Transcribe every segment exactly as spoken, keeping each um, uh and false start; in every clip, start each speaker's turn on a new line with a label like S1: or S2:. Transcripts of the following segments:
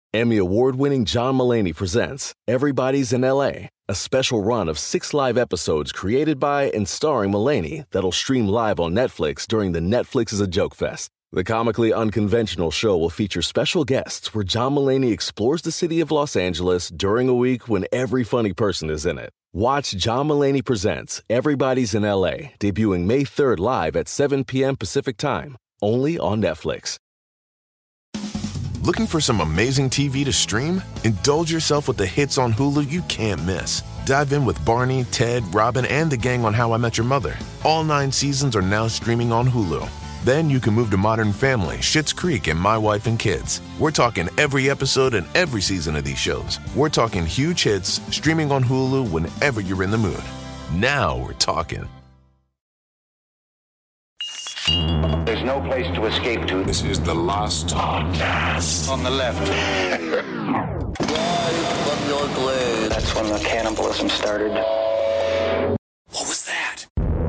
S1: Emmy award-winning John Mulaney presents Everybody's in L A, a special run of six live episodes created by and starring Mulaney that'll stream live on Netflix during the Netflix is a Joke Fest. The comically unconventional show will feature special guests where John Mulaney explores the city of Los Angeles during a week when every funny person is in it. Watch John Mulaney Presents Everybody's in L A, debuting May third live at seven p.m. Pacific Time, only on Netflix.
S2: Looking for some amazing T V to stream? Indulge yourself with the hits on Hulu you can't miss. Dive in with Barney, Ted, Robin, and the gang on How I Met Your Mother. All nine seasons are now streaming on Hulu. Then you can move to Modern Family, Schitt's Creek, and My Wife and Kids. We're talking every episode and every season of these shows. We're talking huge hits, streaming on Hulu whenever you're in the mood. Now we're talking.
S3: There's no place to escape to.
S4: This is the last podcast.
S3: On the left.
S5: Rise from your grave.
S3: That's when the cannibalism started.
S4: What was that?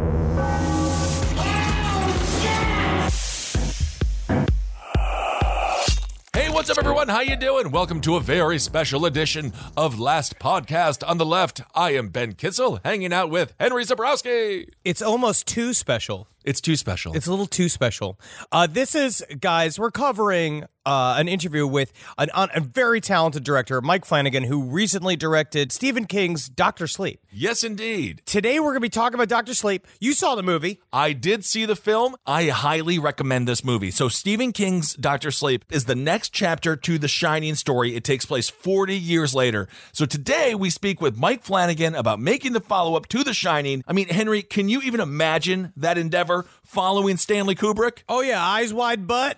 S6: Hey, what's up, everyone? How you doing? Welcome to a very special edition of Last Podcast on the Left. I am Ben Kissel, hanging out with Henry Zabrowski.
S7: It's almost too special.
S6: It's too special.
S7: It's a little too special. Uh, this is, guys, we're covering uh, an interview with an, a very talented director, Mike Flanagan, who recently directed Stephen King's Doctor Sleep.
S6: Yes, indeed.
S7: Today, we're going to be talking about Doctor Sleep. You saw the movie.
S6: I did see the film. I highly recommend this movie. So Stephen King's Doctor Sleep is the next chapter to The Shining story. It takes place forty years later. So today, we speak with Mike Flanagan about making the follow-up to The Shining. I mean, Henry, can you even imagine that endeavor? Following Stanley Kubrick?
S7: Oh, yeah, Eyes Wide Butt.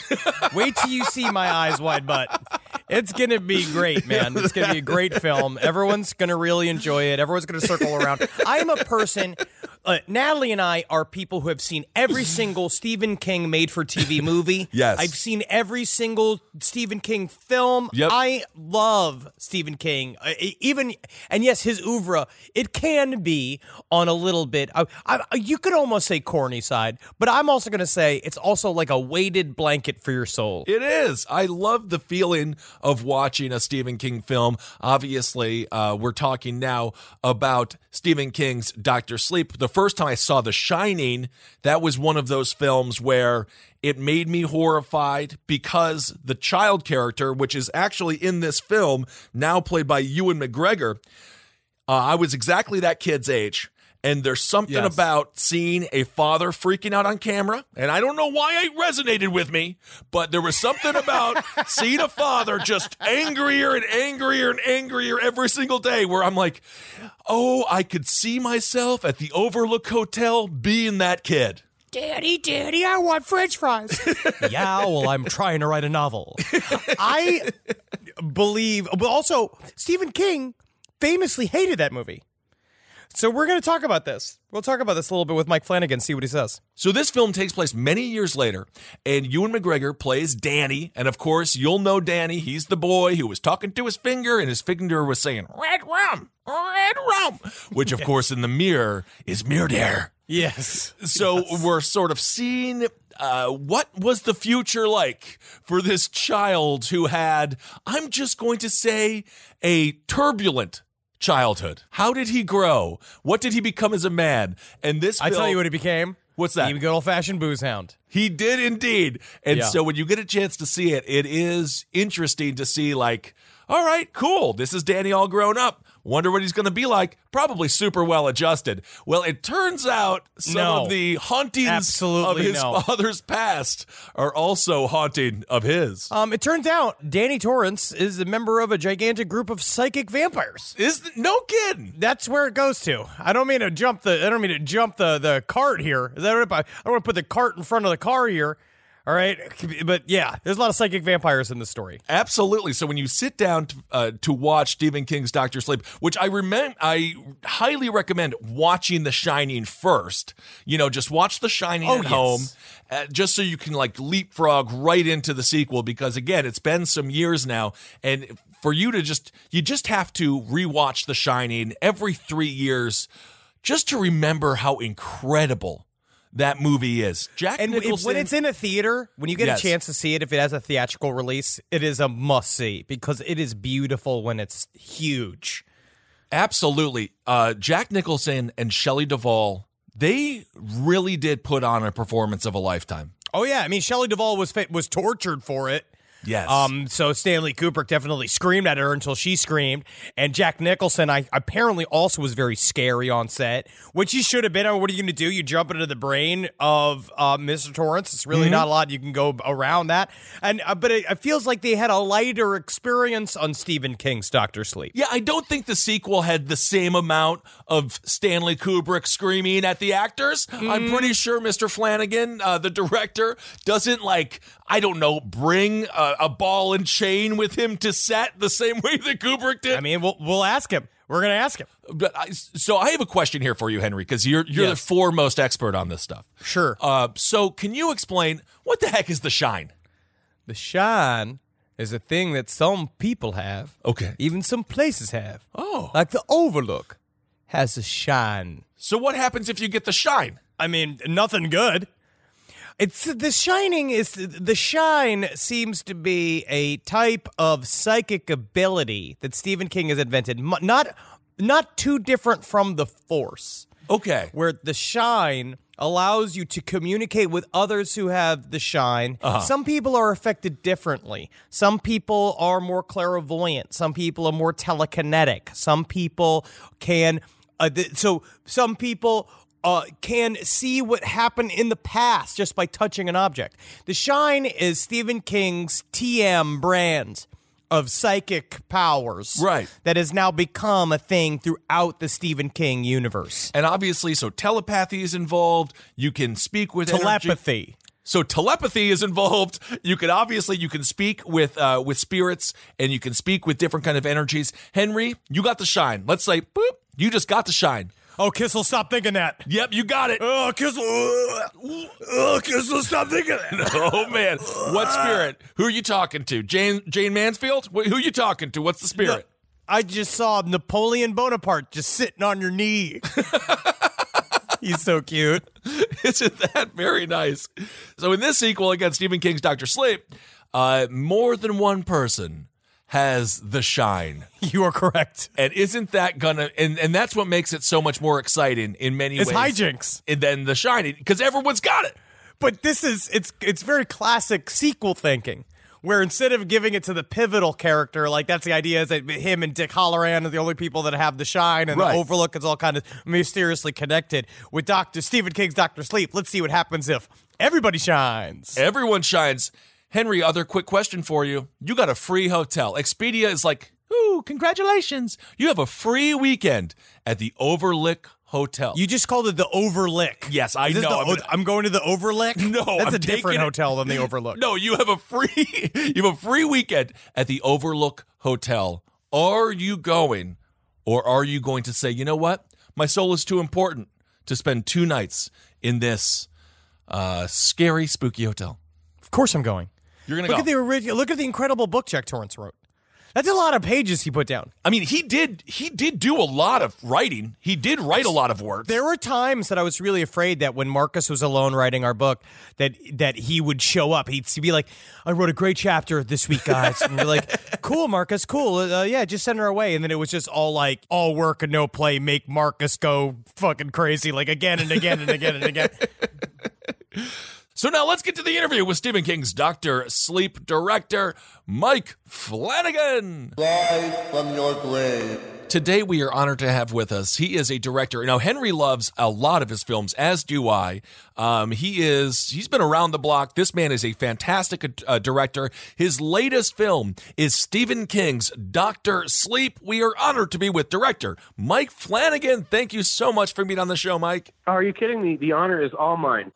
S7: Wait till you see my Eyes Wide Butt. It's going to be great, man. It's going to be a great film. Everyone's going to really enjoy it. Everyone's going to circle around. I am a person, uh, Natalie and I are people who have seen every single Stephen King made-for-T V movie.
S6: Yes.
S7: I've seen every single Stephen King film.
S6: Yep.
S7: I love Stephen King. Uh, even, and yes, his oeuvre, it can be on a little bit, uh, I, you could almost say corny side, but I'm also going to say it's also like a weighted blanket for your soul.
S6: It is. I love the feeling of watching a Stephen King film. Obviously, uh, we're talking now about Stephen King's Doctor Sleep. The first time I saw The Shining, that was one of those films where it made me horrified because the child character, which is actually in this film, now played by Ewan McGregor, uh, I was exactly that kid's age. And there's something
S7: Yes.
S6: about seeing a father freaking out on camera. And I don't know why it resonated with me, but there was something about seeing a father just angrier and angrier and angrier every single day where I'm like, oh, I could see myself at the Overlook Hotel being that kid.
S7: Daddy, Daddy, I want French fries. Yeah, well, I'm trying to write a novel. I believe, but also, Stephen King famously hated that movie. So we're going to talk about this. We'll talk about this a little bit with Mike Flanagan, see what he says.
S6: So this film takes place many years later, and Ewan McGregor plays Danny. And of course, you'll know Danny. He's the boy who was talking to his finger, and his finger was saying, red rum, red rum, which of course in the mirror is Murder.
S7: Yes.
S6: So
S7: Yes.
S6: we're sort of seeing uh, what was the future like for this child who had, I'm just going to say, a turbulent childhood. How did he grow? What did he become as a man? And this
S7: I
S6: film,
S7: tell you what he became.
S6: What's that?
S7: He good old-fashioned booze hound.
S6: He did indeed. And
S7: Yeah.
S6: so when you get a chance to see it, it is interesting to see like, all right, cool. This is Danny all grown up. Wonder what he's going to be like. Probably super well adjusted. Well, it turns out some
S7: No.
S6: of the hauntings
S7: Absolutely
S6: of his
S7: no.
S6: father's past are also haunting of his.
S7: Um, it turns out Danny Torrance is a member of a gigantic group of psychic vampires.
S6: Is th- no kidding.
S7: That's where it goes to. I don't mean to jump the. I don't mean to jump the, the cart here. Is that what I, I don't want to put the cart in front of the car here. All right, but yeah, there's a lot of psychic vampires in this story.
S6: Absolutely. So when you sit down to, uh, to watch Stephen King's Doctor Sleep, which I remember, I highly recommend watching The Shining first. You know, just watch The Shining
S7: Oh,
S6: at
S7: yes.
S6: home, uh, just so you can like leapfrog right into the sequel. Because again, it's been some years now, and for you to just, you just have to rewatch The Shining every three years, just to remember how incredible that movie is. Jack
S7: And
S6: Nicholson.
S7: when it's in a theater, when you get
S6: Yes.
S7: a chance to see it, if it has a theatrical release, it is a must-see because it is beautiful when it's huge.
S6: Absolutely. Uh, Jack Nicholson and Shelley Duvall, they really did put on a performance of a lifetime.
S7: Oh, yeah. I mean, Shelley Duvall was fa- was tortured for it.
S6: Yes.
S7: Um, so Stanley Kubrick definitely screamed at her until she screamed. And Jack Nicholson, I apparently also was very scary on set, which he should have been. I mean, what are you going to do? You jump into the brain of uh, Mister Torrance. It's really mm-hmm. not a lot you can go around that. And uh, but it, it feels like they had a lighter experience on Stephen King's Doctor Sleep.
S6: Yeah, I don't think the sequel had the same amount of Stanley Kubrick screaming at the actors. Mm. I'm pretty sure Mister Flanagan, uh, the director, doesn't like, I don't know, bring a, a ball and chain with him to set the same way that Kubrick did.
S7: I mean, we'll we'll ask him. We're going to ask him.
S6: But I, so I have a question here for you, Henry, because you're you're
S7: yes.
S6: the foremost expert on this stuff.
S7: Sure.
S6: Uh, so can you explain what the heck is The Shine?
S7: The Shine is a thing that some people have.
S6: Okay.
S7: Even some places have.
S6: Oh.
S7: Like the Overlook has a shine.
S6: So what happens if you get the shine?
S7: I mean, nothing good. It's The Shining is the shine seems to be a type of psychic ability that Stephen King has invented, not not too different from the Force.
S6: Okay.
S7: Where the shine allows you to communicate with others who have the shine.
S6: Uh-huh.
S7: Some people are affected differently. Some people are more clairvoyant. Some people are more telekinetic. Some people can uh, th- so some people Uh, can see what happened in the past just by touching an object. The Shine is Stephen King's T M brand of psychic powers.
S6: Right.
S7: That has now become a thing throughout the Stephen King universe.
S6: And obviously, so telepathy is involved. You can speak with
S7: Telepathy.
S6: Energy. So telepathy is involved. You can obviously, you can speak with uh, with spirits, and you can speak with different kind of energies. Henry, you got the shine. Let's say, boop, you just got the shine.
S7: Oh, Kissel, stop thinking that.
S6: Yep, you got it.
S7: Oh, Kissel. Oh, Kissel, stop thinking that.
S6: Oh, man. What spirit? Who are you talking to? Jane Jane Mansfield? Wh- Who are you talking to? What's the spirit?
S7: No, I just saw Napoleon Bonaparte just sitting on your knee. He's so cute.
S6: Isn't that very nice? So in this sequel, again, Stephen King's Doctor Sleep, uh, more than one person has the shine.
S7: You are correct.
S6: And isn't that gonna, and, and that's what makes it so much more exciting in many
S7: it's
S6: ways.
S7: It's hijinks.
S6: And then the shining, because everyone's got it.
S7: But this is, it's it's very classic sequel thinking, where instead of giving it to the pivotal character, like that's the idea is that him and Dick Halloran are the only people that have the shine, and
S6: right.
S7: the Overlook is all kind of mysteriously connected. With Doctor Stephen King's Doctor Sleep, let's see what happens if everybody shines.
S6: Everyone shines. Henry, other quick question for you. You got a free hotel. Expedia is like, ooh, congratulations. You have a free weekend at the Overlook Hotel.
S7: You just called it the Overlook.
S6: Yes, I
S7: Is this
S6: know.
S7: the,
S6: I'm, gonna,
S7: I'm going to the Overlook?
S6: No,
S7: That's
S6: I'm
S7: a different
S6: taking,
S7: hotel than the Overlook.
S6: No, you have a free you have a free weekend at the Overlook Hotel. Are you going, or are you going to say, you know what? My soul is too important to spend two nights in this uh, scary, spooky hotel.
S7: Of course I'm going.
S6: You're gonna
S7: look
S6: go.
S7: At the original, look at the incredible book Jack Torrance wrote. That's a lot of pages he put down.
S6: I mean, he did he did do a lot of writing. He did write a lot of words.
S7: There were times that I was really afraid that when Marcus was alone writing our book, that that he would show up. He'd be like, "I wrote a great chapter this week, guys." And we're like, "Cool, Marcus, cool. Uh, yeah, just send her away." And then it was just all like, all work and no play, make Marcus go fucking crazy, like again and again and again and again.
S6: So now let's get to the interview with Stephen King's Doctor Sleep director, Mike Flanagan.
S5: Live from your grave.
S6: Today we are honored to have with us. He is a director. Now, Henry loves a lot of his films, as do I. Um, he is, he's been around the block. This man is a fantastic uh, director. His latest film is Stephen King's Doctor Sleep. We are honored to be with director Mike Flanagan. Thank you so much for being on the show, Mike.
S8: Oh, are you kidding me? The honor is all mine.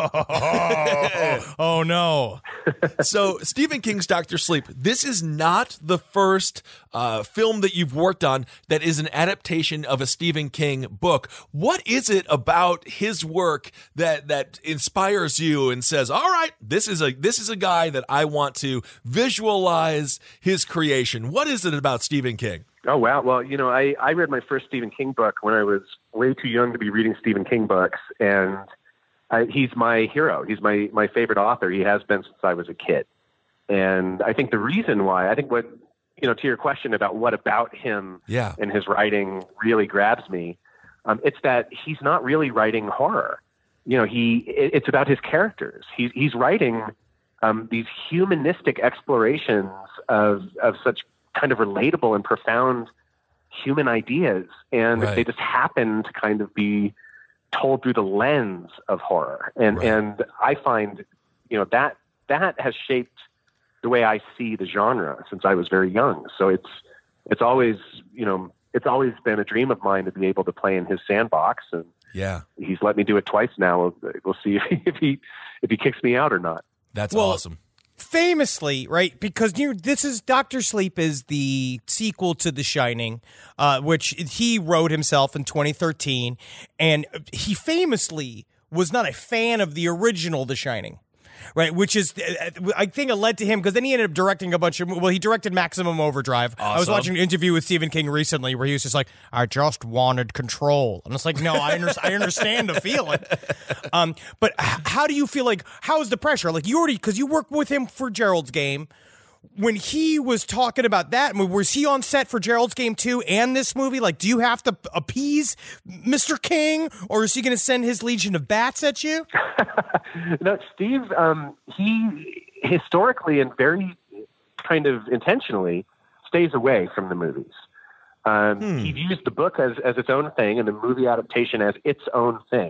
S7: oh, oh, no.
S6: So, Stephen King's Doctor Sleep, this is not the first uh, film that you've worked on that is an adaptation of a Stephen King book. What is it about his work that that inspires you and says, all right, this is a this is a guy that I want to visualize his creation? What is it about Stephen King?
S8: Oh, wow. Well, you know, I, I read my first Stephen King book when I was way too young to be reading Stephen King books. And I, he's my hero. He's my, my favorite author. He has been since I was a kid. And I think the reason why, I think what, you know, to your question about what about him
S6: yeah.
S8: and his writing really grabs me, um, it's that he's not really writing horror. You know, he, it, it's about his characters. He's, he's writing um, these humanistic explorations of, of such kind of relatable and profound human ideas. And
S6: right.
S8: they just happen to kind of be told through the lens of horror. And,
S6: right.
S8: and I find, you know, that, that has shaped the way I see the genre since I was very young. So it's, it's always, you know, it's always been a dream of mine to be able to play in his sandbox. And
S6: yeah,
S8: he's let me do it twice now. We'll, we'll see if he, if he, if he kicks me out or not.
S6: That's
S7: well,
S6: awesome.
S7: Famously, right? Because you, this is Doctor Sleep is the sequel to The Shining, uh, which he wrote himself in twenty thirteen, and he famously was not a fan of the original The Shining. Right, which is, I think it led to him, because then he ended up directing a bunch of, well, he directed Maximum Overdrive.
S6: Awesome.
S7: I was watching an interview with Stephen King recently where he was just like, I just wanted control. And it's like, no, I, under, I understand the feeling. Um, but h- how do you feel like, how is the pressure? Like you already, because you worked with him for Gerald's Game. When he was talking about that, was he on set for Gerald's Game two and this movie? Like, do you have to appease Mister King, or is he going to send his legion of bats at you?
S8: No, Steve, um, he historically and very kind of intentionally stays away from the movies. Um,
S6: hmm.
S8: He views the book as, as its own thing and the movie adaptation as its own thing.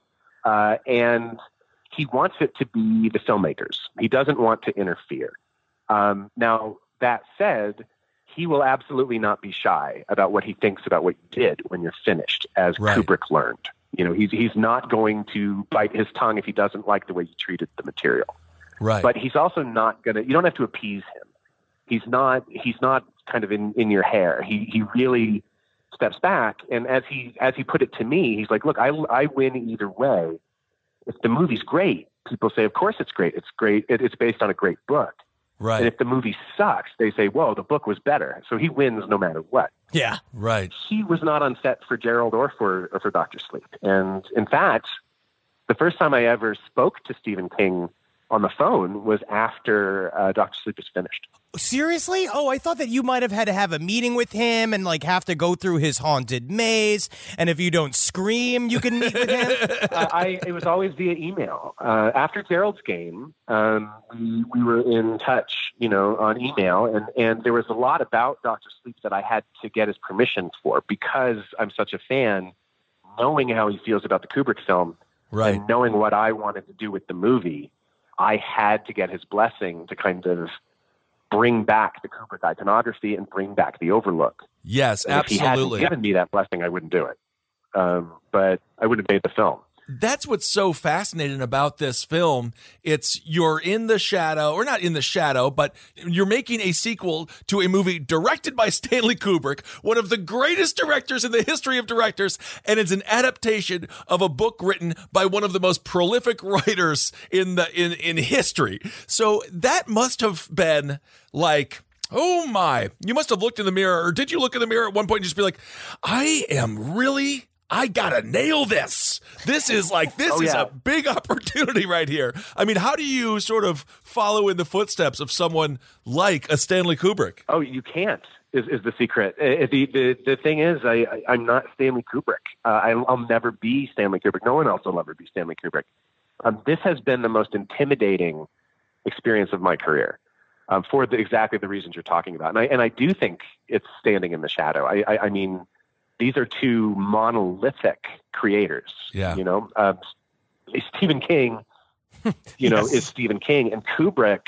S8: Uh, and he wants it to be the filmmakers. He doesn't want to interfere. Um, now, that said, he will absolutely not be shy about what he thinks about what you did when you're finished, as
S6: right.
S8: Kubrick learned. You know, he's he's not going to bite his tongue if he doesn't like the way you treated the material.
S6: Right.
S8: But he's also not going to, you don't have to appease him. He's not, he's not kind of in, in your hair. He, he really steps back. And as he, as he put it to me, he's like, look, I, I win either way. If the movie's great, people say, of course it's great. It's great. It, it's based on a great book.
S6: Right.
S8: And if the movie sucks, they say, whoa, the book was better. So he wins no matter what.
S7: Yeah.
S6: Right.
S8: He was not on set for Gerald or for, or for Doctor Sleep. And in fact, the first time I ever spoke to Stephen King on the phone was after uh, Doctor Sleep was finished.
S7: Seriously? Oh, I thought that you might have had to have a meeting with him and like have to go through his haunted maze. And if you don't scream, you can meet with him.
S8: uh, I, it was always via email. Uh, after Gerald's Game, um, we, we were in touch, you know, on email, and, and there was a lot about Doctor Sleep that I had to get his permission for because I'm such a fan, knowing how he feels about the Kubrick film,
S6: right.
S8: and knowing what I wanted to do with the movie. I had to get his blessing to kind of bring back the Kubrick iconography and bring back the Overlook.
S6: Yes,
S8: and
S6: absolutely.
S8: If he hadn't given me that blessing, I wouldn't do it. Um, but I wouldn't have made the film.
S6: That's what's so fascinating about this film. It's you're in the shadow, or not in the shadow, but you're making a sequel to a movie directed by Stanley Kubrick, one of the greatest directors in the history of directors, and it's an adaptation of a book written by one of the most prolific writers in the in, in history. So that must have been like, oh my, you must have looked in the mirror, or did you look in the mirror at one point and just be like, I am really... I gotta nail this. This is like, this
S8: oh,
S6: is
S8: yeah.
S6: a big opportunity right here. I mean, how do you sort of follow in the footsteps of someone like a Stanley Kubrick?
S8: Oh, you can't, is, is the secret. Uh, the, the the thing is, I, I, I'm not Stanley Kubrick. Uh, I, I'll never be Stanley Kubrick. No one else will ever be Stanley Kubrick. Um, this has been the most intimidating experience of my career um, for the, exactly the reasons you're talking about. And I, and I do think it's standing in the shadow. I, I, I mean... These are two monolithic creators.
S6: Yeah.
S8: You know, uh, Stephen King, you yes. know, is Stephen King, and Kubrick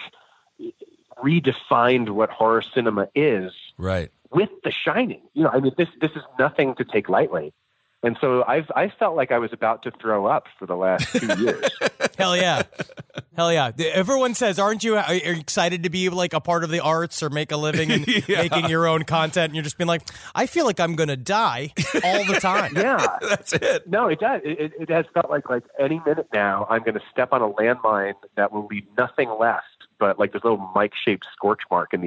S8: redefined what horror cinema is.
S6: Right.
S8: With The Shining. You know, I mean, this this is nothing to take lightly. And so I've I felt like I was about to throw up for the last two years.
S7: Hell yeah. Hell yeah. Everyone says, aren't you are you excited to be like a part of the arts or make a living and yeah. making your own content? And you're just being like, I feel like I'm going to die all the time.
S8: Yeah.
S6: That's it.
S8: No, it does. It, it has felt like like any minute now I'm going to step on a landmine that will leave nothing left but like this little mic-shaped scorch mark in the earth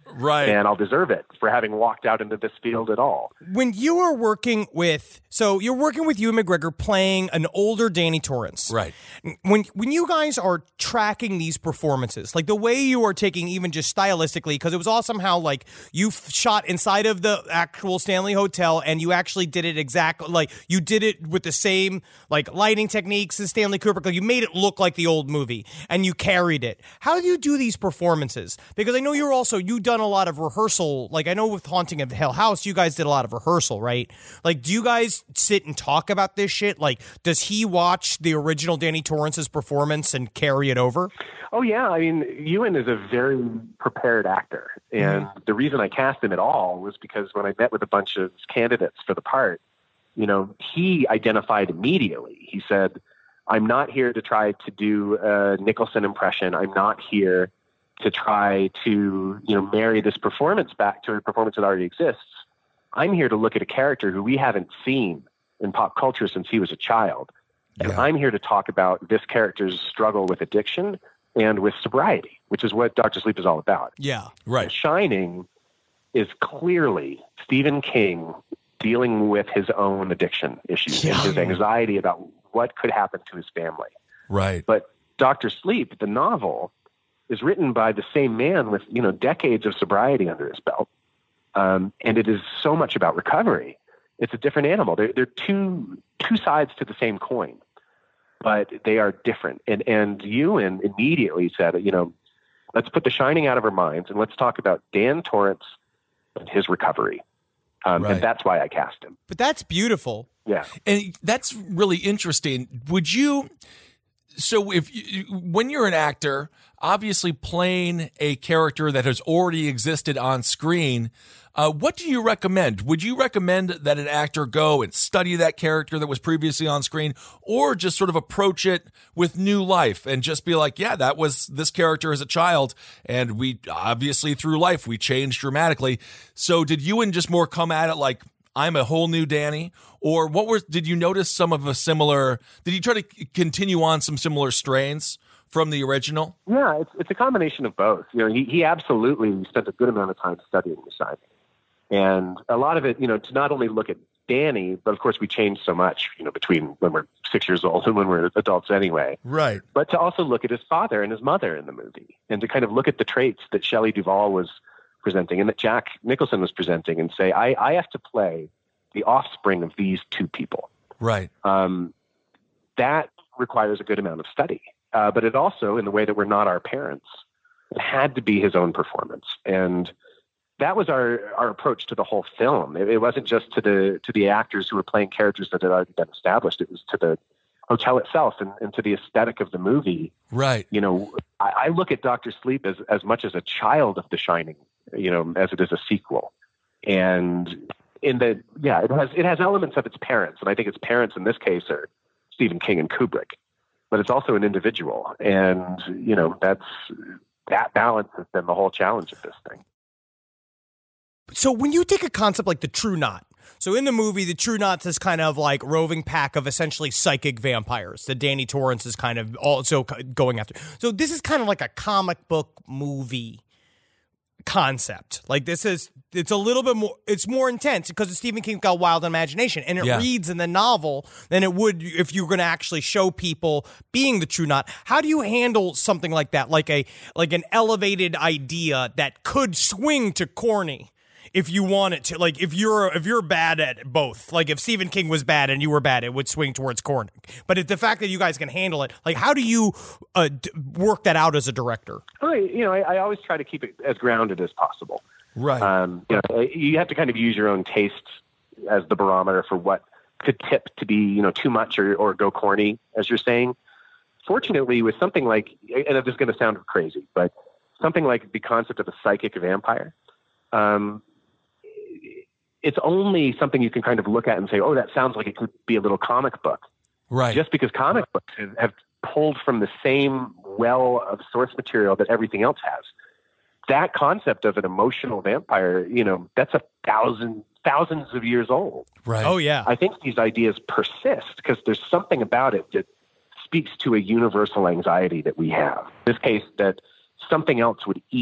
S6: Right.
S8: And I'll deserve it for having walked out into this field at all.
S7: When you are working with, so you're working with Ewan McGregor playing an older Danny Torrance.
S6: Right.
S7: When when you guys are tracking these performances, like the way you are taking even just stylistically, because it was awesome how like you f- shot inside of the actual Stanley Hotel and you actually did it exactly, like you did it with the same like lighting techniques as Stanley Kubrick. Like you made it look like the old movie and you carried it. How do you do these performances? Because I know you're also, you've done a lot of rehearsal. Like I know with Haunting of Hill House, you guys did a lot of rehearsal, right? Like, do you guys sit and talk about this shit? Like, does he watch the original Danny Torrance's performance and carry it over?
S8: Oh yeah, I mean, Ewan is a very prepared actor, and mm. the reason I cast him at all was because when I met with a bunch of candidates for the part, you know, he identified immediately. He said, "I'm not here to try to do a Nicholson impression. I'm not here to try to, you know, marry this performance back to a performance that already exists. I'm here to look at a character who we haven't seen in pop culture since he was a child. And
S6: Yeah.
S8: I'm here to talk about this character's struggle with addiction and with sobriety, which is what Doctor Sleep is all about."
S7: Yeah.
S6: Right.
S8: Shining is clearly Stephen King dealing with his own addiction issues and his anxiety about what could happen to his family.
S6: Right.
S8: But Doctor Sleep, the novel, is written by the same man with, you know, decades of sobriety under his belt. Um, and it is so much about recovery. It's a different animal. They're, they're two, two sides to the same coin, but they are different. And, and Ewan immediately said, you know, let's put The Shining out of our minds and let's talk about Dan Torrance and his recovery. Um,
S6: Right.
S8: And that's why I cast him.
S7: But that's beautiful.
S8: Yeah.
S6: And that's really interesting. Would you, so if you, when you're an actor, obviously playing a character that has already existed on screen, uh, what do you recommend? Would you recommend that an actor go and study that character that was previously on screen, or just sort of approach it with new life and just be like, yeah, that was this character as a child, and we obviously through life we changed dramatically. So did Ewan just more come at it like, I'm a whole new Danny? Or what was, did you notice some of a similar, did you try to c- continue on some similar strains from the original?
S8: Yeah, it's it's a combination of both. You know, he, he absolutely spent a good amount of time studying The Shining. And a lot of it, you know, to not only look at Danny, but of course we changed so much, you know, between when we're six years old and when we're adults anyway.
S6: Right.
S8: But to also look at his father and his mother in the movie, and to kind of look at the traits that Shelley Duvall was presenting and that Jack Nicholson was presenting, and say, I, I have to play the offspring of these two people.
S6: Right.
S8: Um, that requires a good amount of study. Uh, but it also, in the way that we're not our parents, it had to be his own performance. And that was our, our approach to the whole film. It, it wasn't just to the to the actors who were playing characters that had already been established. It was to the hotel itself and, and to the aesthetic of the movie.
S6: Right.
S8: You know, I, I look at Doctor Sleep as, as much as a child of The Shining, you know, as it is a sequel. And in the, yeah, it has, it has elements of its parents. And I think its parents in this case are Stephen King and Kubrick, but it's also an individual. And, you know, that's, that balance has been the whole challenge of this thing.
S7: So when you take a concept like the True Knot, so in the movie, the True Knot's this kind of like roving pack of essentially psychic vampires that Danny Torrance is kind of also going after. So this is kind of like a comic book movie concept. Like this is, it's a little bit more, it's more intense because Stephen King's got wild imagination, and it
S6: Yeah.
S7: reads in the novel than it would if you were going to actually show people being the True Knot. How do you handle something like that? Like a, like an elevated idea that could swing to corny if you want it to. Like if you're, if you're bad at both, like if Stephen King was bad and you were bad, it would swing towards corny. But if the fact that you guys can handle it, like how do you uh, d- work that out as a director?
S8: I, you know, I, I always try to keep it as grounded as possible.
S6: Right.
S8: Um, you know, you have to kind of use your own tastes as the barometer for what could tip to be, you know, too much or, or go corny, as you're saying. Fortunately, with something like, and this is going to sound crazy, but something like the concept of a psychic vampire, um, it's only something you can kind of look at and say, oh, that sounds like it could be a little comic book.
S6: Right.
S8: Just because comic books have, have pulled from the same well of source material that everything else has. That concept of an emotional vampire, you know, that's a thousand, thousands of years old.
S6: Right.
S7: Oh, yeah.
S8: I think these ideas persist because there's something about it that speaks to a universal anxiety that we have. In this case, that something else would eat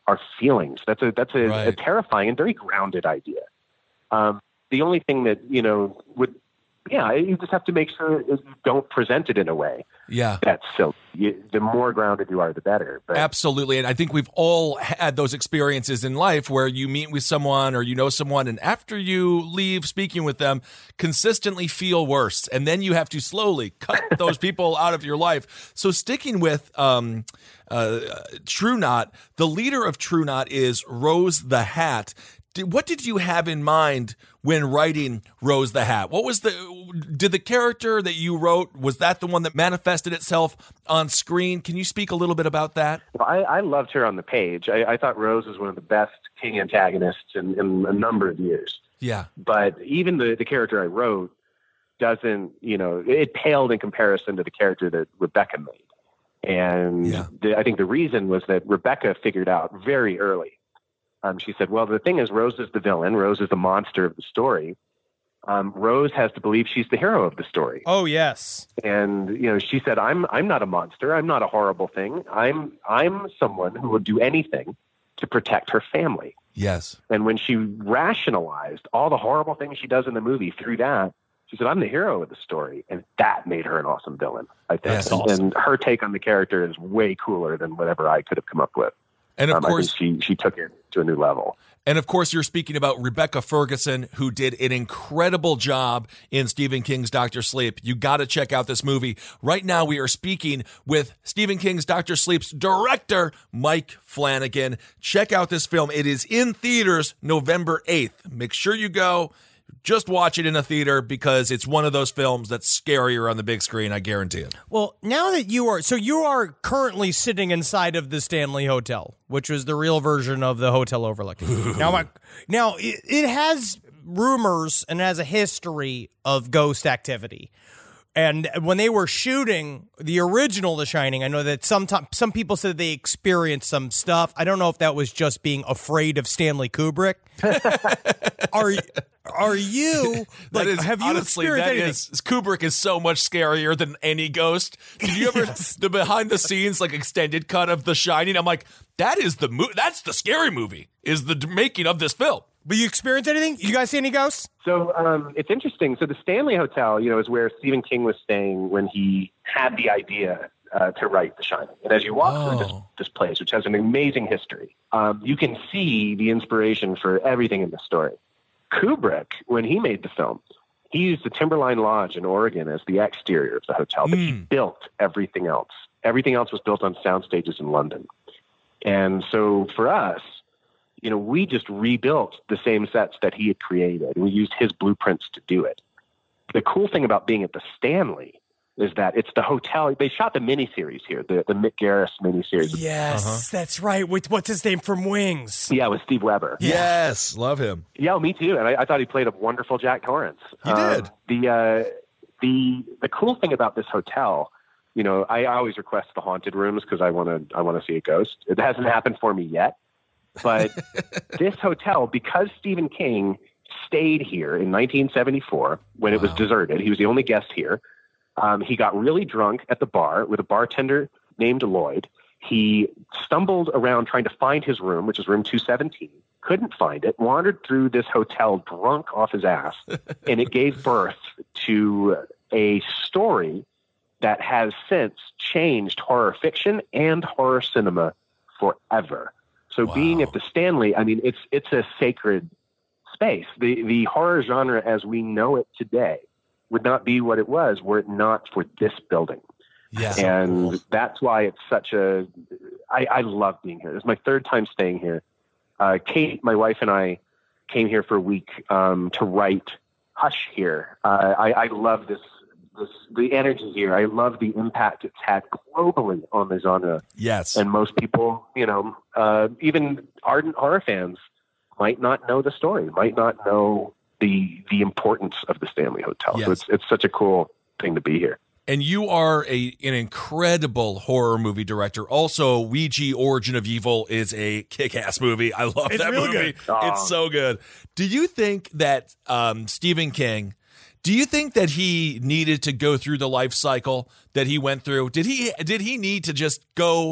S8: our feelings. That's a that's a,
S6: Right.
S8: a terrifying and very grounded idea. Um, the only thing that, you know, would, yeah, you just have to make sure you don't present it in a way
S6: Yeah.
S8: that's silly. You, the more grounded you are, the better. But
S6: Absolutely. And I think we've all had those experiences in life where you meet with someone or you know someone, and after you leave speaking with them, consistently feel worse. And then you have to slowly cut those people out of your life. So sticking with um, uh, True Knot, the leader of True Knot is Rose the Hat. Did, what did you have in mind when writing Rose the Hat? What was the, did the character that you wrote, was that the one that manifested itself on screen? Can you speak a little bit about that?
S8: Well, I, I loved her on the page. I, I thought Rose was one of the best King antagonists in, in a number of years.
S6: Yeah.
S8: But even the, the character I wrote doesn't, you know, it paled in comparison to the character that Rebecca made. And
S6: Yeah.
S8: the, I think the reason was that Rebecca figured out very early. Um, she said, well, the thing is, Rose is the villain. Rose is the monster of the story. Um, Rose has to believe she's the hero of the story.
S7: Oh, yes.
S8: And, you know, she said, I'm, I'm not a monster. I'm not a horrible thing. I'm, I'm someone who will do anything to protect her family.
S6: Yes.
S8: And when she rationalized all the horrible things she does in the movie through that, she said, I'm the hero of the story. And that made her an awesome villain, I think.
S6: That's
S8: and,
S6: awesome.
S8: and her take on the character is way cooler than whatever I could have come up with.
S6: And of
S8: Um, I
S6: course,
S8: think she, she took it to a new level.
S6: And of course, you're speaking about Rebecca Ferguson, who did an incredible job in Stephen King's Doctor Sleep. You got to check out this movie. Right now, we are speaking with Stephen King's Doctor Sleep's director, Mike Flanagan. Check out this film. It is in theaters November eighth. Make sure you go. Just watch it in a theater because it's one of those films that's scarier on the big screen. I guarantee it.
S7: Well, now that you are, so you are currently sitting inside of the Stanley Hotel, which was the real version of the hotel overlooking. now, my, now it, it has rumors and has a history of ghost activity. And when they were shooting the original The Shining, I know that some some people said they experienced some stuff. I don't know if that was just being afraid of Stanley Kubrick. are are you like?
S6: That is,
S7: have you
S6: honestly,
S7: experienced
S6: that
S7: anything?
S6: is, Kubrick is so much scarier than any ghost. Did you ever the behind the scenes like extended cut of The Shining? I'm like, that is the mo- That's the scary movie. Is the d- making of this film?
S7: But you experienced anything? You guys see any ghosts?
S8: So um, it's interesting. So the Stanley Hotel, you know, is where Stephen King was staying when he had the idea uh, to write The Shining. And as you walk
S6: Oh.
S8: through this, this place, which has an amazing history, um, you can see the inspiration for everything in the story. Kubrick, when he made the film, he used the Timberline Lodge in Oregon as the exterior of the hotel, but he
S6: Mm.
S8: built everything else. Everything else was built on sound stages in London. And so for us, you know, we just rebuilt the same sets that he had created. We used his blueprints to do it. The cool thing about being at the Stanley is that it's the hotel. They shot the miniseries here, the, the Mick Garris miniseries.
S7: Yes, that's right. With what's his name from Wings?
S8: Yeah, with Steve Weber.
S6: Yes, love him.
S8: Yeah, me too. And I, I thought he played a wonderful Jack Torrance.
S6: He did.
S8: The, uh, the, the cool thing about this hotel, you know, I always request the haunted rooms because I want to I want to see a ghost. It hasn't happened for me yet. But this hotel, because Stephen King stayed here in nineteen seventy-four when it was deserted, he was the only guest here. Um, he got really drunk at the bar with a bartender named Lloyd. He stumbled around trying to find his room, which is room two seventeen, couldn't find it, wandered through this hotel drunk off his ass, and it gave birth to a story that has since changed horror fiction and horror cinema forever. So
S6: Wow.
S8: being at the Stanley, I mean, it's it's a sacred space. The the horror genre as we know it today would not be what it was were it not for this building.
S6: Yeah.
S8: And that's why it's such a, I, I love being here. This is my third time staying here. Uh, Kate, my wife, and I came here for a week um, to write Hush here. Uh, I, I love this, this, the energy here. I love the impact it's had globally on the genre.
S6: Yes.
S8: And most people, you know, uh, even ardent horror fans might not know the story, might not know the the importance of the Stanley Hotel.
S6: Yes.
S8: So it's it's such a cool thing to be here.
S6: And you are a an incredible horror movie director. Also, Ouija Origin of Evil is a kick-ass movie. I love
S7: It's
S6: that
S7: really
S6: movie.
S7: good.
S8: Aw.
S6: It's so good. Do you think that um, Stephen King, do you think that he needed to go through the life cycle that he went through? Did he did he need to just go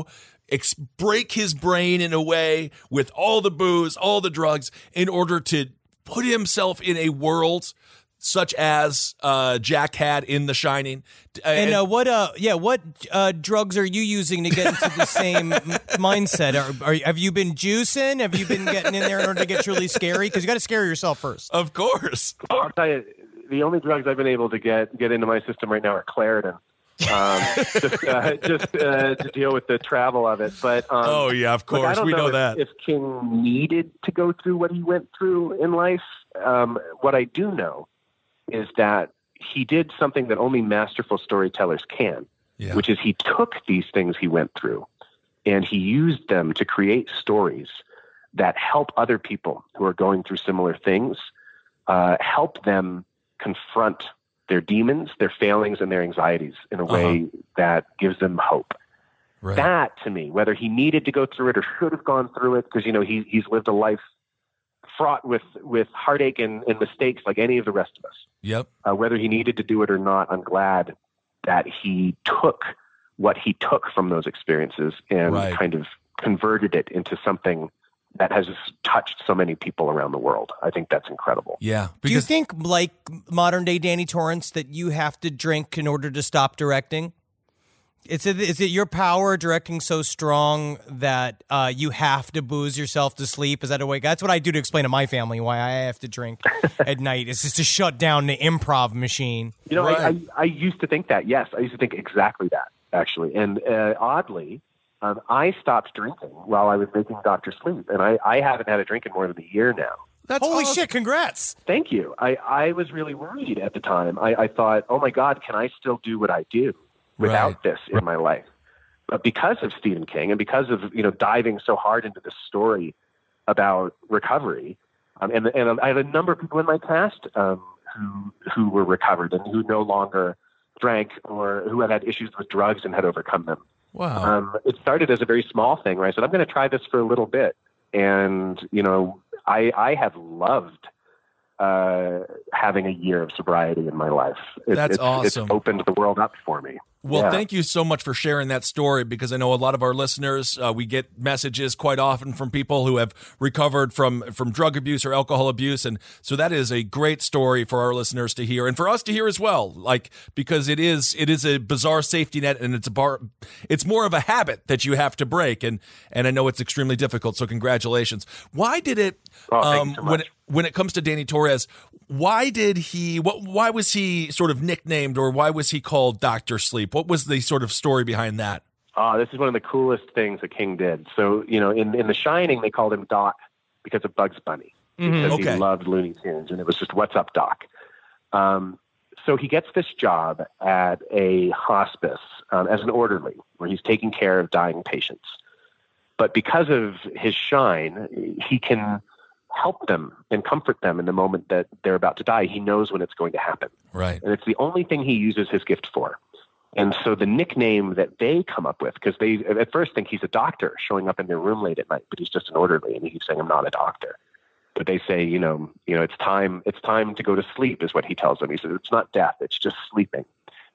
S6: ex- break his brain in a way with all the booze, all the drugs, in order to put himself in a world such as uh, Jack had in The Shining.
S7: And uh, what, uh, yeah, what uh, drugs are you using to get into the same m- mindset? Are, are, have you been juicing? Have you been getting in there in order to get truly scary? Because you got to scare yourself first.
S6: Of course.
S8: I'll tell you, the only drugs I've been able to get get into my system right now are Claritin. um, just uh, just uh, to deal with the travel of it. But um,
S6: oh yeah, of course,
S8: look, I don't
S6: we know,
S8: know if,
S6: that.
S8: If King needed to go through what he went through in life, um, what I do know is that he did something that only masterful storytellers can,
S6: yeah.
S8: which is he took these things he went through and he used them to create stories that help other people who are going through similar things, uh, help them confront their demons, their failings, and their anxieties in a way uh-huh. that gives them hope.
S6: Right.
S8: That, to me, whether he needed to go through it or should have gone through it, because, you know, he, he's lived a life fraught with, with heartache and, and mistakes like any of the rest of us.
S6: Yep.
S8: Uh, whether he needed to do it or not, I'm glad that he took what he took from those experiences and
S6: right.
S8: kind of converted it into something that has touched so many people around the world. I think that's incredible.
S6: Yeah.
S7: Do you think, like modern day Danny Torrance, that you have to drink in order to stop directing? Is it, is it your power directing so strong that uh, you have to booze yourself to sleep? Is that a way? That's what I do to explain to my family why I have to drink at night. It's just to shut down the improv machine.
S8: You know,
S6: right.
S8: I, I, I used to think that. Yes, I used to think exactly that, actually. And uh, oddly, um, I stopped drinking while I was making Doctor Sleep, and I, I haven't had a drink in more than a year now.
S7: That's Holy awesome. Shit, congrats.
S8: Thank you. I, I was really worried at the time. I, I thought, oh, my God, can I still do what I do without
S6: right.
S8: this in my life? But because of Stephen King and because of, you know, diving so hard into this story about recovery, um, and, and I have a number of people in my cast um, who who were recovered and who no longer drank or who had had issues with drugs and had overcome them.
S6: Wow.
S8: Um, it started as a very small thing, where I said, I'm going to try this for a little bit. And, you know, I, I have loved uh, having a year of sobriety in my life. It,
S6: That's
S8: it's,
S6: awesome.
S8: It's opened the world up for me.
S6: Well,
S8: yeah.
S6: thank you so much for sharing that story, because I know a lot of our listeners, uh, we get messages quite often from people who have recovered from, from drug abuse or alcohol abuse. And so that is a great story for our listeners to hear and for us to hear as well, like, because it is, it is a bizarre safety net, and it's a bar, it's more of a habit that you have to break. And, and I know it's extremely difficult. So congratulations. Why did it,
S8: oh,
S6: um,
S8: so
S6: when it, when it comes to Danny Torrance, why did he, what, why was he sort of nicknamed, or why was he called Doctor Sleep? What was the sort of story behind that?
S8: Oh, this is one of the coolest things that King did. So, you know, in, in The Shining, they called him Doc because of Bugs Bunny, because
S6: mm-hmm, okay.
S8: he loved Looney Tunes, and it was just, what's up, Doc? Um, so he gets this job at a hospice um, as an orderly, where he's taking care of dying patients. But because of his shine, he can help them and comfort them in the moment that they're about to die. He knows when it's going to happen.
S6: Right.
S8: And it's the only thing he uses his gift for. And so the nickname that they come up with, because they at first think he's a doctor showing up in their room late at night, but he's just an orderly, and he keeps saying, I'm not a doctor. But they say, you know, you know, it's time, it's time to go to sleep, is what he tells them. He says, it's not death, it's just sleeping.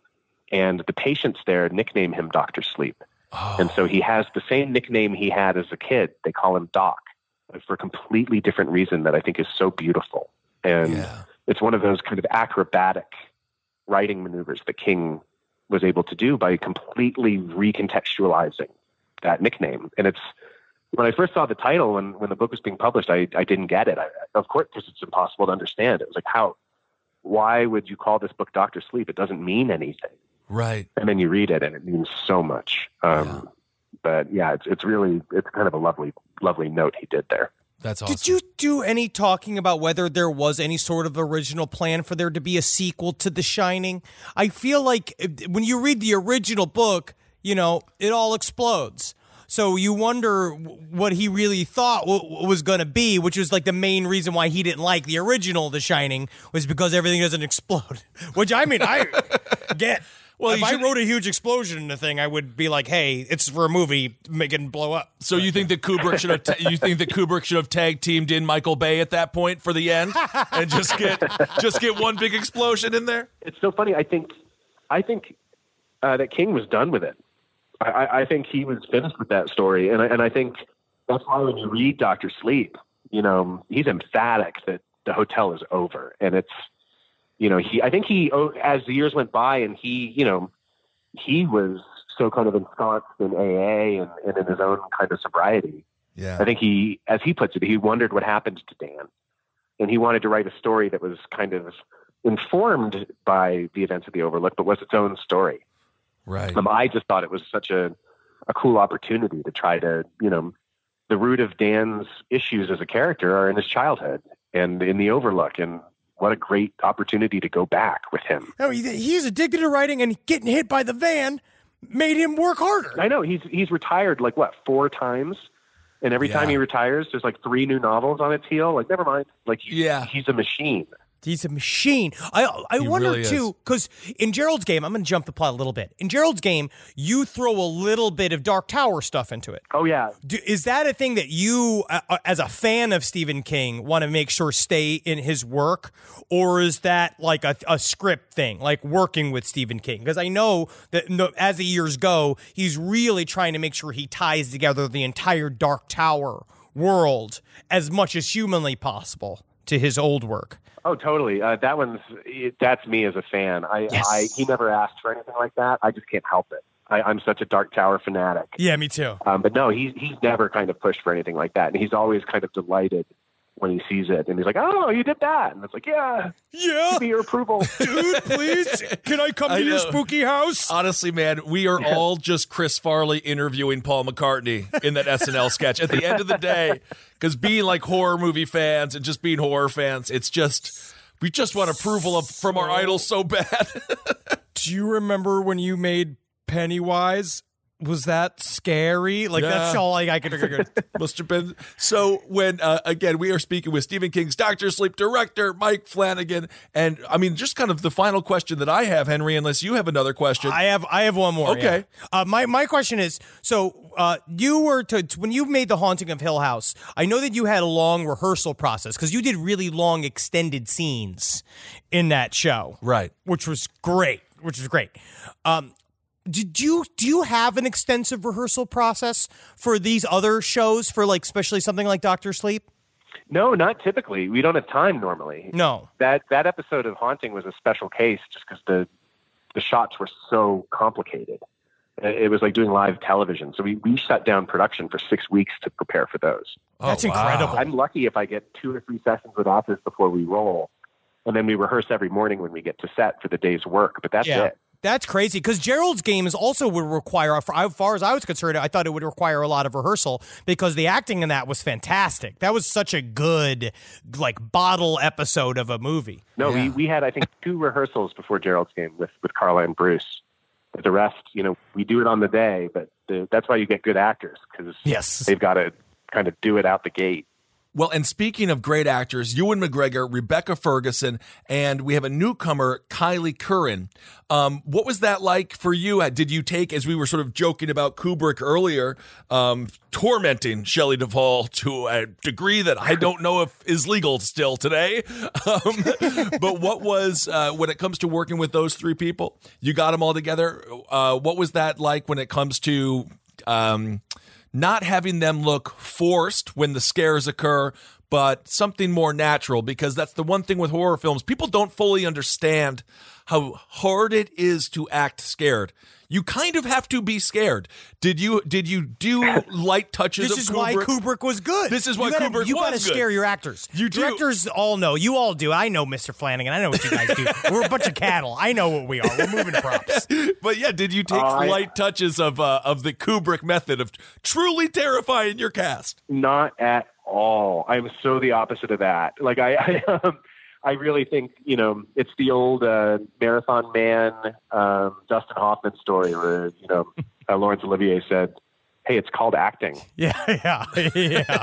S8: And the patients there nickname him Doctor Sleep. Oh. And so he has the same nickname he had as a kid. They call him Doc, for a completely different reason that I think is so beautiful. And
S6: yeah.
S8: it's one of those kind of acrobatic writing maneuvers that King was able to do by completely recontextualizing that nickname. And it's, when I first saw the title, when, when the book was being published, I, I didn't get it. I, of course, because it's impossible to understand. It was like, how, why would you call this book Doctor Sleep? It doesn't mean anything.
S6: Right.
S8: And then you read it and it means so much. Um, yeah. But yeah, it's, it's really, it's kind of a lovely, lovely note he did there.
S6: That's awesome.
S7: Did you do any talking about whether there was any sort of original plan for there to be a sequel to The Shining? I feel like when you read the original book, you know, it all explodes. So you wonder what he really thought was going to be, which was like the main reason why he didn't like the original The Shining, was because everything doesn't explode. Which, I mean, I get. Well, if I should, wrote a huge explosion in the thing, I would be like, "Hey, it's for a movie, make it blow up."
S6: So you think that Kubrick should have? Ta- you think that Kubrick should have tag teamed in Michael Bay at that point for the end, and just get just get one big explosion in there?
S8: It's so funny. I think, I think uh, that King was done with it. I, I think he was finished with that story. And I, and I think that's why when you read Doctor Sleep, you know, he's emphatic that the hotel is over. And it's, you know, he, I think he, as the years went by and he, you know, he was so kind of ensconced in A A and, and in his own kind of sobriety.
S6: Yeah.
S8: I think he, as he puts it, he wondered what happened to Dan. And he wanted to write a story that was kind of informed by the events of the Overlook, but was its own story.
S6: Right.
S8: Um, I just thought it was such a, a cool opportunity to try to, you know, the root of Dan's issues as a character are in his childhood and in the Overlook. And what a great opportunity to go back with him.
S7: Oh, he, he's addicted to writing, and getting hit by the van made him work harder.
S8: I know. He's he's retired like, what, four times? And every
S6: Yeah.
S8: time he retires, there's like three new novels on its heel. Like, never mind. Like, he,
S6: Yeah.
S8: he's a machine.
S7: He's a machine. I I
S6: He
S7: wonder
S6: really
S7: too, because in Gerald's game, I'm going to jump the plot a little bit. In Gerald's game, you throw a little bit of Dark Tower stuff into it.
S8: Oh, yeah.
S7: Do, is that a thing that you, uh, as a fan of Stephen King, want to make sure stay in his work? Or is that like a, a script thing, like working with Stephen King? Because I know that no, as the years go, he's really trying to make sure he ties together the entire Dark Tower world as much as humanly possible to his old work.
S8: Oh, totally. Uh, that one's, it, that's me as a fan. I,
S7: Yes.
S8: I, he never asked for anything like that. I just can't help it. I, I'm such a Dark Tower fanatic.
S7: Yeah, me too.
S8: Um, but no, he's, he's never kind of pushed for anything like that. And he's always kind of delighted when he sees it. And he's like, oh, you did that. And it's like, yeah,
S7: Yeah.
S8: give me your approval.
S7: Dude, please, can I come
S6: I
S7: to your
S6: know.
S7: spooky house?
S6: Honestly, man, we are all just Chris Farley interviewing Paul McCartney in that S N L sketch. At the end of the day, because being like horror movie fans and just being horror fans, it's just, we just want approval of from our idols so bad.
S7: Do you remember when you made Pennywise? Was that scary? Like,
S6: Yeah.
S7: that's all I, I could figure.
S6: Must have been. So when, uh, again, we are speaking with Stephen King's Doctor Sleep director, Mike Flanagan. And I mean, just kind of the final question that I have, Henry, unless you have another question.
S7: I have I have one more.
S6: Okay.
S7: yeah. Uh, my my question is, so uh, you were to when you made The Haunting of Hill House, I know that you had a long rehearsal process because you did really long extended scenes in that show,
S6: Right.
S7: Which was great. Which was great. Um, Did you do you have an extensive rehearsal process for these other shows, for like especially something like Doctor Sleep?
S8: No, not typically. We don't have time normally.
S7: No.
S8: That that episode of Haunting was a special case just because the the shots were so complicated. It was like doing live television. So we, we shut down production for six weeks to prepare for those.
S7: That's
S6: Oh, wow.
S7: incredible.
S8: I'm lucky if I get two or three sessions with Office before we roll. And then we rehearse every morning when we get to set for the day's work. But that's
S7: Yeah.
S8: it.
S7: That's crazy because Gerald's game is also would require, for as far as I was concerned, I thought it would require a lot of rehearsal because the acting in that was fantastic. That was such a good, like, bottle episode of a movie.
S8: No,
S6: Yeah.
S8: we, we had, I think, two rehearsals before Gerald's game with, with Carla and Bruce. But the rest, you know, we do it on the day, but the, that's why you get good actors because
S7: Yes.
S8: they've got to kind of do it out the gate.
S6: Well, and speaking of great actors, Ewan McGregor, Rebecca Ferguson, and we have a newcomer, Kylie Curran. Um, what was that like for you? Did you take, as we were sort of joking about Kubrick earlier, um, tormenting Shelley Duvall to a degree that I don't know if is legal still today? Um, but what was, uh, when it comes to working with those three people, you got them all together. Uh, what was that like when it comes to... Um, not having them look forced when the scares occur, but something more natural, because that's the one thing with horror films. People don't fully understand how hard it is to act scared. You kind of have to be scared. Did you did you do light touches
S7: This
S6: of
S7: is
S6: Kubrick?
S7: why Kubrick was good.
S6: This is why
S7: you gotta,
S6: Kubrick
S7: you
S6: was
S7: gotta
S6: good.
S7: scare your actors.
S6: You do.
S7: Directors all know. You all do. I know, Mister Flanagan. I know what you guys do. We're a bunch of cattle. I know what we are. We're moving props.
S6: But yeah, did you take
S8: Oh, I-
S6: light touches of uh, of the Kubrick method of truly terrifying your cast?
S8: Not at all. I'm so the opposite of that. Like I, I, um, I really think, you know, it's the old uh, Marathon Man, um, Dustin Hoffman story where, you know, uh, Laurence Olivier said, hey, it's called acting.
S7: Yeah, yeah, yeah.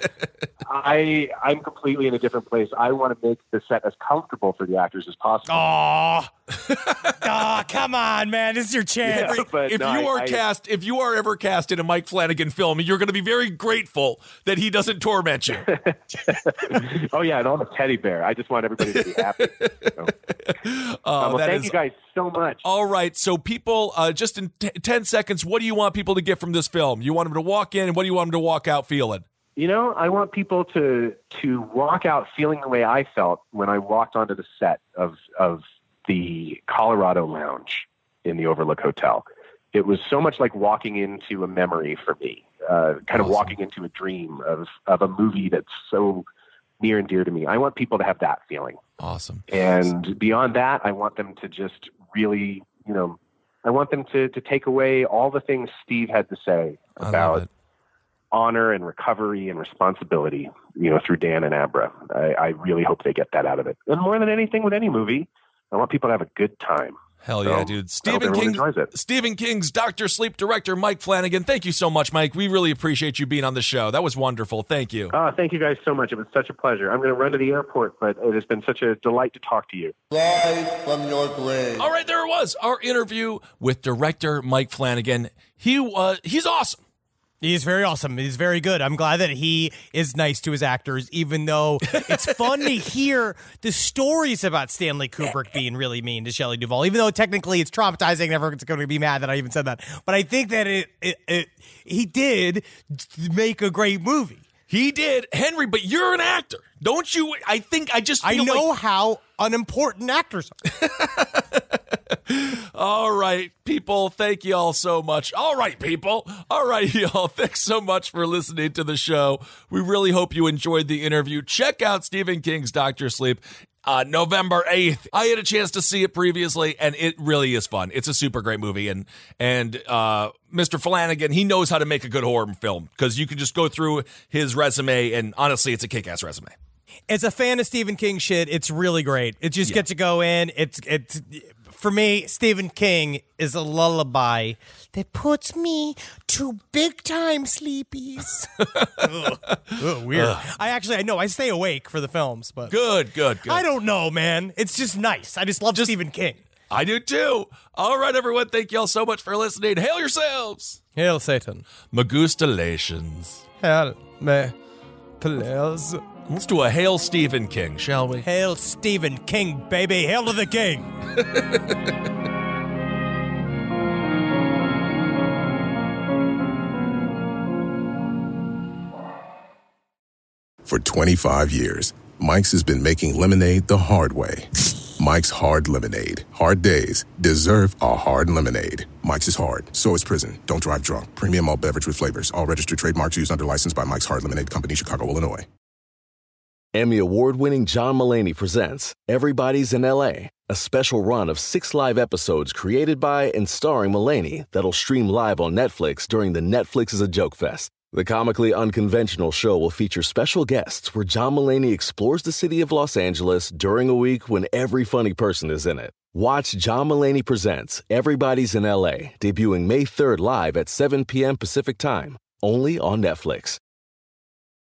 S8: I, I'm completely in a different place. I want to make the set as comfortable for the actors as possible.
S7: Aw. Aw, come on, man. This is your chance.
S8: Yeah, but
S6: If
S8: no,
S6: you
S8: I-
S6: are
S8: I-
S6: cast, if you are ever cast in a Mike Flanagan film, you're going to be very grateful that he doesn't torment you.
S8: oh, yeah, and I'm a teddy bear. I just want everybody to be happy. So.
S6: Uh,
S8: well,
S6: that
S8: thank
S6: is-
S8: you guys so much.
S6: All right, so people, uh, just in t- ten seconds, what do you want people to get from this film? You want them to walk in, and what do you want them to walk out feeling?
S8: You know, I want people to to walk out feeling the way I felt when I walked onto the set of of the Colorado Lounge in the Overlook Hotel. It was so much like walking into a memory for me, uh, kind of
S6: Awesome.
S8: walking into a dream of of a movie that's so near and dear to me. I want people to have that feeling.
S6: Awesome.
S8: And beyond that, I want them to just really, you know, I want them to, to take away all the things Steve had to say
S6: I love
S8: about
S6: it.
S8: honor and recovery and responsibility, you know, through Dan and Abra. I, I really hope they get that out of it. And more than anything with any movie, I want people to have a good time.
S6: Hell
S8: So,
S6: yeah,
S8: I
S6: dude.
S8: hope
S6: Stephen
S8: everyone
S6: King,
S8: enjoys it.
S6: Stephen King's Doctor Sleep director, Mike Flanagan. Thank you so much, Mike. We really appreciate you being on the show. That was wonderful. Thank you.
S8: Oh, thank you guys so much. It was such a pleasure. I'm going to run to the airport, but it has been such a delight to talk to you.
S5: Rise from your grave.
S6: All right, there it was. Our interview with director Mike Flanagan. He uh, he's awesome.
S7: He's very awesome. He's very good. I'm glad that he is nice to his actors, even though it's fun to hear the stories about Stanley Kubrick being really mean to Shelley Duvall, even though technically it's traumatizing and everyone's going to be mad that I even said that. But I think that it, it, it he did make a great movie.
S6: He did, Henry, but you're an actor. Don't you? I think I just
S7: I
S6: feel
S7: know
S6: like-
S7: how unimportant actors are.
S6: All right, people, thank you all so much. All right, people. All right, y'all. Thanks so much for listening to the show. We really hope you enjoyed the interview. Check out Stephen King's Doctor Sleep. Uh, November eighth. I had a chance to see it previously, and it really is fun. It's a super great movie, and and uh, Mister Flanagan, he knows how to make a good horror film because you can just go through his resume, and honestly, it's a kick-ass resume.
S7: As a fan of Stephen King shit, it's really great. It just
S6: Yeah.
S7: gets to go in. It's it's for me, Stephen King is a lullaby that puts me to big time sleepies. Ugh. Ugh, weird. Ugh. I actually I know I stay awake for the films, but
S6: Good, good, good.
S7: I don't know, man. It's just nice. I just love
S6: Just-
S7: Stephen King.
S6: I do too. All right, everyone. Thank y'all so much for listening. Hail yourselves.
S7: Hail Satan.
S6: Magustalations.
S7: Hail me, please.
S6: Let's do a Hail Stephen King, shall we?
S7: Hail Stephen King, baby. Hail to the king.
S2: For twenty-five years, Mike's has been making lemonade the hard way. Mike's Hard Lemonade. Hard days deserve a hard lemonade. Mike's is hard, so is prison. Don't drive drunk. Premium malt beverage with flavors. All registered trademarks used under license by Mike's Hard Lemonade Company, Chicago, Illinois.
S1: Emmy award-winning John Mulaney presents Everybody's in L A, a special run of six live episodes created by and starring Mulaney that'll stream live on Netflix during the Netflix is a Joke Fest. The comically unconventional show will feature special guests where John Mulaney explores the city of Los Angeles during a week when every funny person is in it. Watch John Mulaney Presents Everybody's in L A, debuting May third live at seven p.m. Pacific Time, only on Netflix.